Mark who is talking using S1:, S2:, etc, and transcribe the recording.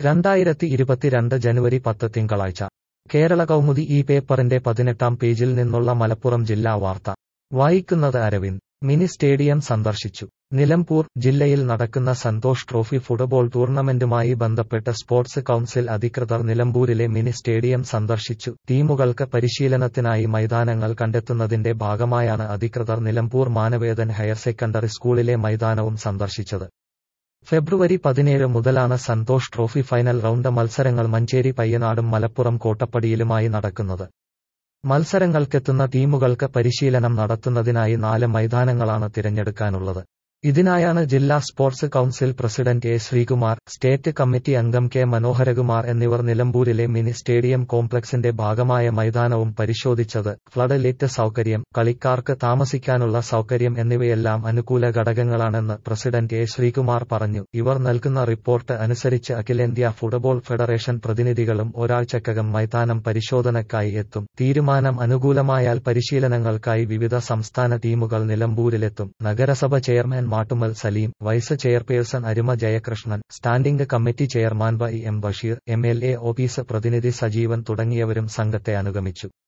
S1: 2022 ജനുവരി 10 തിങ്കളാഴ്ച കേരള കൗമുദി ഈ പേപ്പറിന്റെ 18-ാം പേജിൽ നിന്നുള്ള മലപ്പുറം ജില്ലാ വാർത്ത വായിക്കുന്നത് അരവിന്ദ്. മിനി സ്റ്റേഡിയം സന്ദർശിച്ചു. നിലമ്പൂർ ജില്ലയിൽ നടക്കുന്ന സന്തോഷ് ട്രോഫി ഫുട്ബോൾ ടൂർണമെന്റുമായി ബന്ധപ്പെട്ട് സ്പോർട്സ് കൗൺസിൽ അധികൃതർ നിലമ്പൂരിലെ മിനി സ്റ്റേഡിയം സന്ദർശിച്ചു. ടീമുകൾക്ക് പരിശീലനത്തിനായി മൈതാനങ്ങൾ കണ്ടെത്തുന്നതിന്റെ ഭാഗമായാണ് അധികൃതർ നിലമ്പൂർ മാനവേദൻ ഹയർ സെക്കൻഡറി സ്കൂളിലെ മൈതാനവും സന്ദർശിച്ചത്. ഫെബ്രുവരി 17 മുതലാണ് സന്തോഷ് ട്രോഫി ഫൈനൽ റൗണ്ട് മത്സരങ്ങൾ മഞ്ചേരി പയ്യനാടും മലപ്പുറം കോട്ടപ്പടിയിലുമായി നടക്കുന്നത്. മത്സരങ്ങൾക്കെത്തുന്ന ടീമുകൾക്ക് പരിശീലനം നടത്തുന്നതിനായി 4 മൈതാനങ്ങളാണ് തിരഞ്ഞെടുക്കാനുള്ളത്. ഇതിനായാണ് ജില്ലാ sports council president A Sreekumar, state committee അംഗം കെ മനോഹരകുമാർ എന്നിവർ നിലമ്പൂരിലെ മിനി സ്റ്റേഡിയം കോംപ്ലക്സിന്റെ ഭാഗമായ മൈതാനവും പരിശോധിച്ചത്. ഫ്ലഡ് ലൈറ്റ് സൗകര്യം, കളിക്കാർക്ക് താമസിക്കാനുള്ള സൗകര്യം എന്നിവയെല്ലാം അനുകൂല ഘടകങ്ങളാണെന്ന് പ്രസിഡന്റ് എ ശ്രീകുമാർ പറഞ്ഞു. ഇവർ നൽകുന്ന റിപ്പോർട്ട് അനുസരിച്ച് അഖിലേന്ത്യാ ഫുട്ബോൾ ഫെഡറേഷൻ പ്രതിനിധികളും ഒരാഴ്ചക്കകം മൈതാനം പരിശോധനയ്ക്കായി എത്തും. തീരുമാനം അനുകൂലമായാൽ പരിശീലനങ്ങൾക്കായി വിവിധ സംസ്ഥാന ടീമുകൾ നിലമ്പൂരിലെത്തും. നഗരസഭ chairman Mattummal Saleem, vice chairperson Aruma Jayakrishnan, standing committee chairman Y M Basheer, MLA office പ്രതിനിധി സജീവൻ തുടങ്ങിയവരും സംഘത്തെ അനുഗമിച്ചു.